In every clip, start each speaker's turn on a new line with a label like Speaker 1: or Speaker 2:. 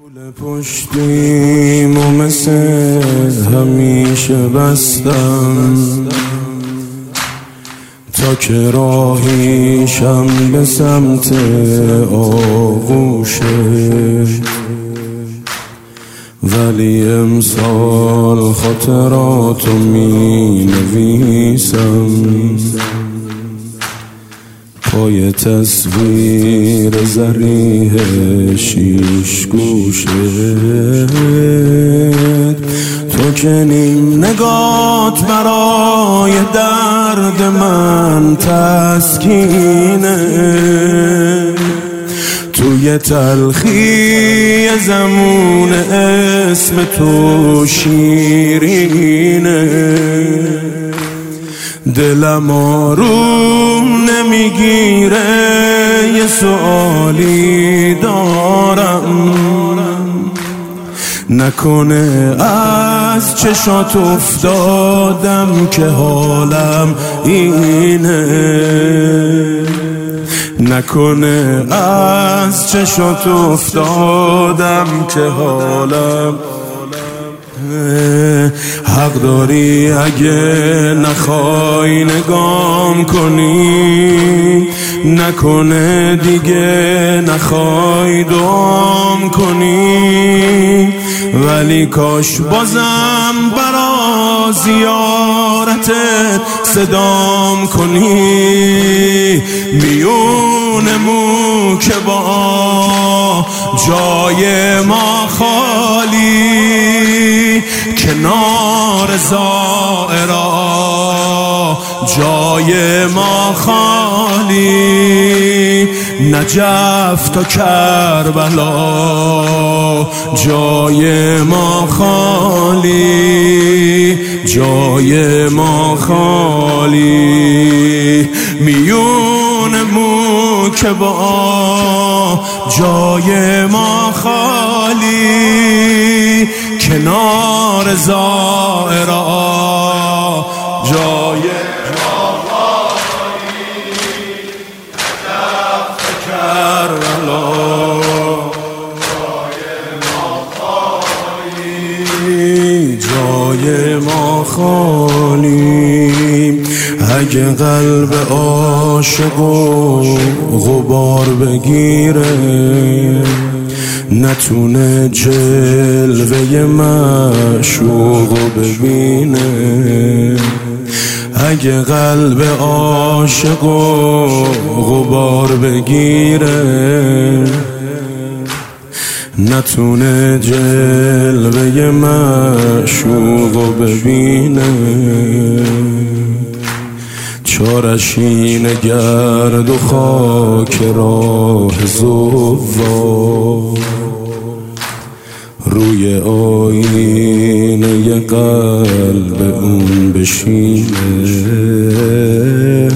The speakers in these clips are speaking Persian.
Speaker 1: پشتیم و مثل همیشه بستم تا که راهیشم به سمت آغوشه، ولی امسال خاطراتو می نویسم پای تصویر زریح شیش گوشه. تو که نیم نگات برای درد من تسکینه، توی تلخی زمون اسم تو شیرینه. دلم آروم نمیگیره، یه سوالی دارم، نکنه از چشات افتادم که حالم اینه، نکنه از چشات افتادم که حالم. حق داری اگه نخوای نگام کنی، نکنه دیگه نخوای دعام کنی، ولی کاش بازم برا زیارتت صدام کنی. میونمون که با جای ما خالی، کنار زائرا جای ما خالی، نجف تا کربلا جای ما خالی، جای ما خالی. میونمون که با جای ما خالی، کنار زائرا جای ما خالی، نجف کربلا جای ما خالی، جای ما خالی. اگه قلب عاشق و غبار بگیره، نتونه جلوه معشوقو ببینه، اگه قلب عاشق و غبار بگیره، نتونه جلوه معشوقو ببینه. چارشین گرد و خاک راه زوار، روی آینه قلب اون بشینه.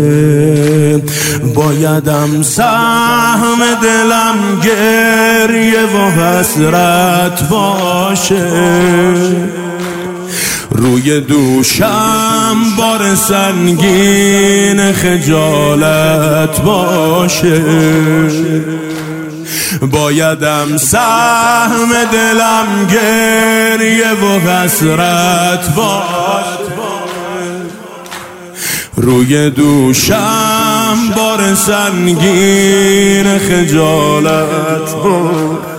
Speaker 1: بایدم سهم دلم گریه و حسرت باشه، روی دوشم بار سنگین خجالت باشه. بایدم سهم دلم گریه و حسرت باشه، روی دوشم بار سنگین خجالت باشه.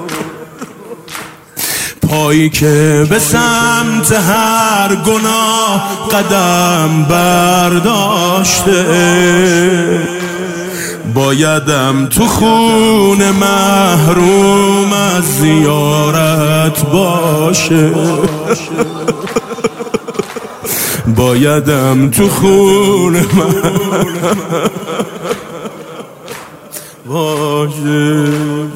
Speaker 1: پایی که به سمت هر گناه قدم برداشته، بایدم تو خون محروم از زیارت باشه، بایدم تو خون باشه.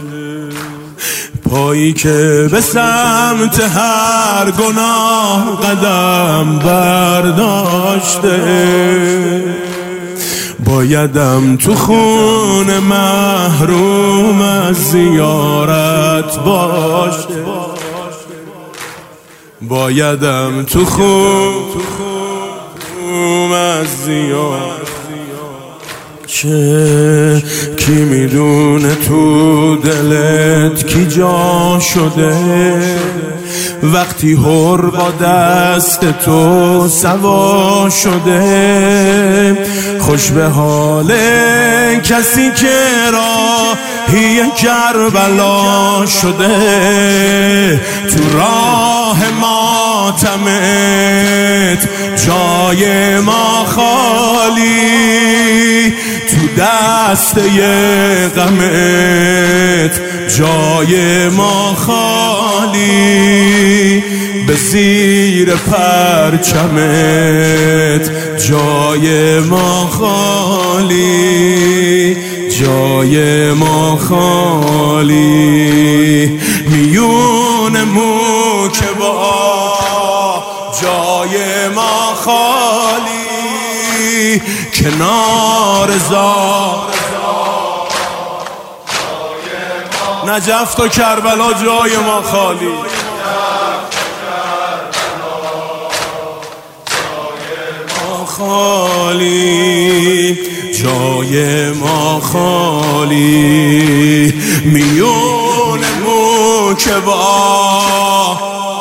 Speaker 1: پایی که به سمت هر گناه قدم برداشته، بایدم تو خون محروم از زیارت باشه، بایدم تو خون از زیارت که کی میدونه تو دلت کی جا شده وقتی حر با دست تو سوا شده. خوش به حال کسی که راهی کربلا شده. تو راه ماتمت جای ما خالی، تو دسته غمت جای ما خالی، به زیر پرچمت جای ما خالی، جای ما خالی. میون موکبا جای ما خالی، کنار زار نجف و کربلا جای ما خالی. خالی جای ما خالی، میون موکبا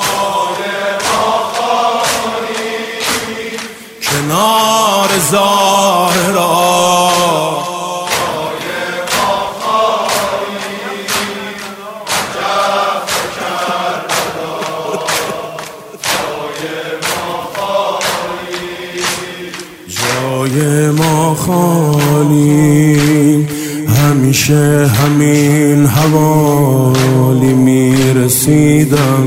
Speaker 1: کنار زهرا جای ما خالی. همیشه همین حوالی میرسیدم،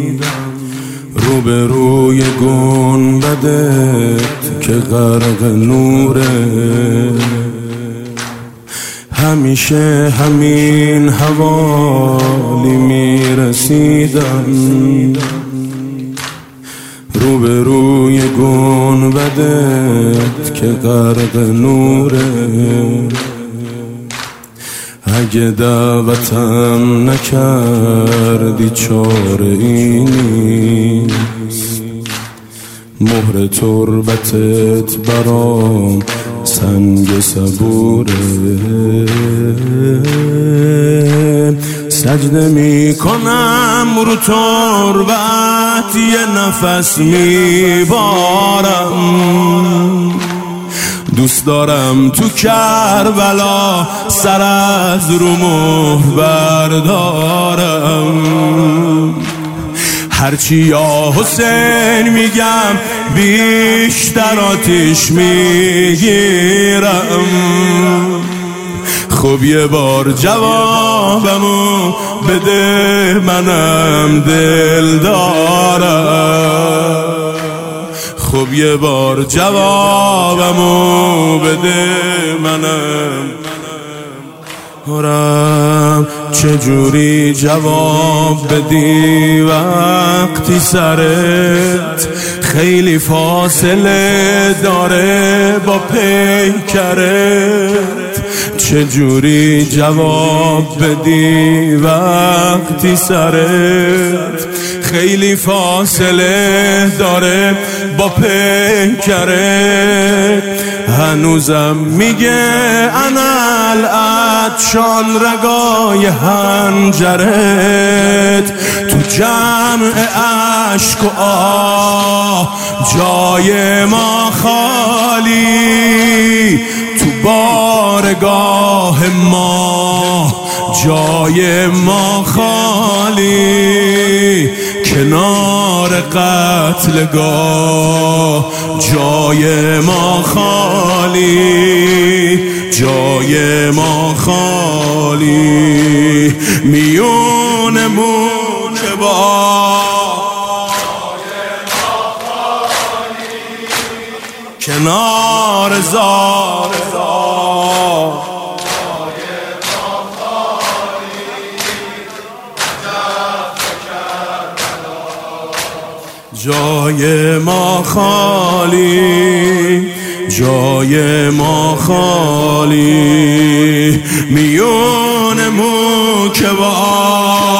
Speaker 1: روبروی گنبدت که غرق نوره. همیشه همین حوالی میرسیدم، روبروی گنبدت که غرق نوره. اگه دعوتم نکردی چاره ای نیست، مهر تربتت برام سنگ صبوره. سجده میکنم رو تربت یه نفس میبارم، دوست دارم تو کربلا سر از رو مهر بردارم. هرچی یا حسین میگم بیشتر آتیش میگیرم. خب یه بار جوابمو بده منم دل دارم. خب یه بار جوابمو بده منم دارم. چجوری جواب بدی وقتی سرت خیلی فاصله داره با پیکرت؟ چجوری جواب بدی وقتی سرت خیلی فاصله داره با پیکرت؟ هنوزم میگه انالعطشان رگای هنجرت، تو جمع عشق و آه جای ما خالی، تو بارگاه ما جای ما خالی، کنار قتلگاه جای ما خالی، جای ما خالی. میون موکبا کنار زار جای ما خالی، جای ما خالی. میون موکبا